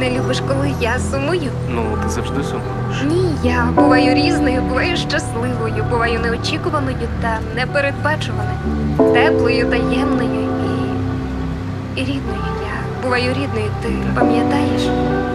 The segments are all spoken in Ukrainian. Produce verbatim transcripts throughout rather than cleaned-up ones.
Не любиш, коли я сумую? Ну, ти завжди сумуєш. Ні, я буваю різною, буваю щасливою, буваю неочікуваною та непередбачуваною, теплою, таємною і... і рідною. Я буваю рідною, ти пам'ятаєш?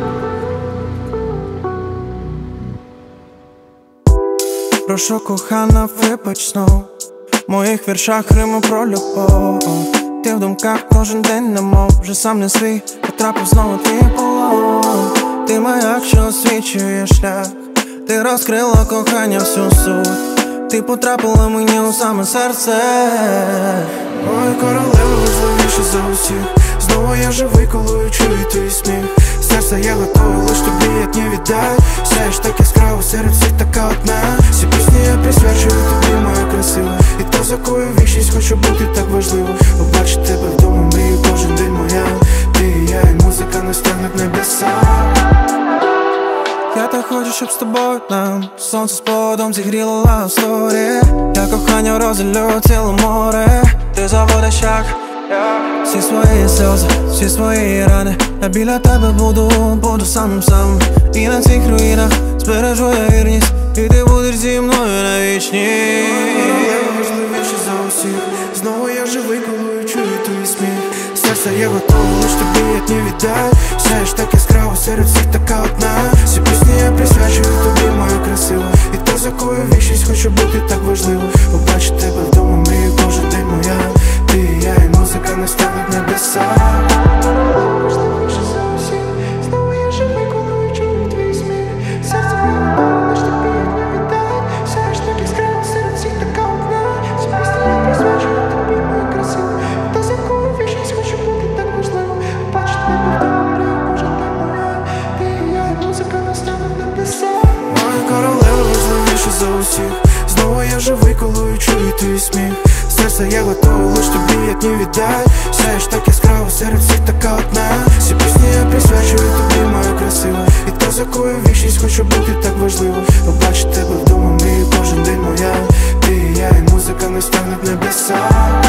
Прошу, кохана, вибач знов. В моїх віршах рими про любов. Ти в думках кожен день, немов вже сам не свій, потрапив знову твій полон. Ти маяк, що освічує шлях. Ти розкрила кохання всю суть. Ти потрапила мені у саме серце. Ой, королева важливіша за усіх. Знову я живий, коли чую твій сміх. Серце я готовий, лиш тобі як не віддай. Сяєш так яскраво, серед всіх така одна. Всі пісні я присвячую тобі, моя красива. І то, за кою вічність хочу бути так важливо. Побачити тебе вдома, мрію кожен день моя. Ти і я, і музика нас тягне в небеса. Я так хочу, щоб з тобою нам сонце з поводом зігріло love story. Я кохання розділю ціле море. Ти заводиш як всі свої сльози, всі свої рани. Я біля тебе буду, буду самим самим. І на цих руїнах збережу я вірність. І ти будеш зі мною навічні. Я важливіше за усіх. Знову я живий, коли чую твій сміх. Серце я готовий, лиш тобі як не віддай. Сяєш так яскраво, серед всіх така одна. Всі пісні я присвячую тобі, моя красива. І то, за кою вічність хочу бути так важливо. Побачити тебе вдома, мрію кожен день моя. Ти і я, і музика нас тягне в небеса. Важливіше за усіх. Знову я живий, коли чую твій сміх. Серце я готовий, лиш тобі як не віддай. Сяєш так яскраво, серед всіх така одна. Всі пісні я присвячую тобі, моя красива. І то, за кою вічність хочу бути так важливо. Побачити тебе вдома, мрію кожен день моя. Ти і я, і музика нас тягне в небеса. Моя королева важливіше за усіх. Знову я живий, коли чую твій сміх. Серце я готовий, лиш тобі як не віддай. Сяєш так яскраво, серед всіх така одна. Всі пісні я присвячую тобі, моя красива. І то, за кою вічність хочу бути так важливо. Побачити тебе вдома, мрію кожен день моя. Ти і я, і музика нас тягне в небеса.